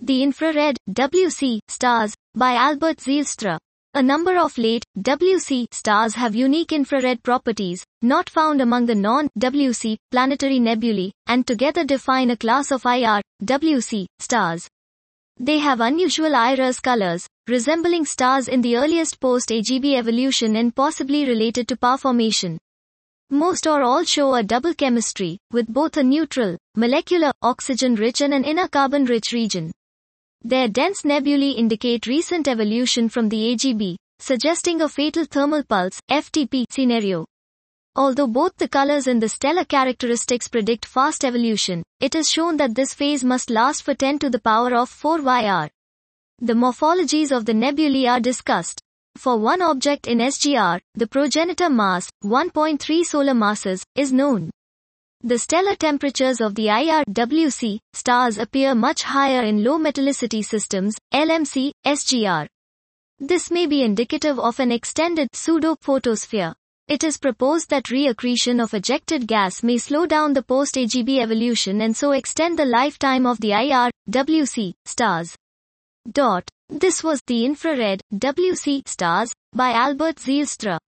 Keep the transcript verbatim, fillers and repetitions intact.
The Infrared, W C, Stars, by Albert Zijlstra. A number of late, W C, stars have unique infrared properties, not found among the non-W C, planetary nebulae, and together define a class of I R, W C, stars. They have unusual iris colors, resembling stars in the earliest post-A G B evolution and possibly related to star formation. Most or all show a double chemistry, with both a neutral, molecular, oxygen-rich and an inner carbon-rich region. Their dense nebulae indicate recent evolution from the A G B, suggesting a fatal thermal pulse, F T P, scenario. Although both the colors and the stellar characteristics predict fast evolution, it is shown that this phase must last for ten to the power of four Y R. The morphologies of the nebulae are discussed. For one object in S G R, the progenitor mass, one point three solar masses, is known. The stellar temperatures of the I R W C stars appear much higher in low metallicity systems, L M C, S G R. This may be indicative of an extended pseudo-photosphere. It is proposed that reaccretion of ejected gas may slow down the post-A G B evolution and so extend the lifetime of the I R W C stars. Dot. This was The Infrared, W C, Stars, by Albert Zijlstra.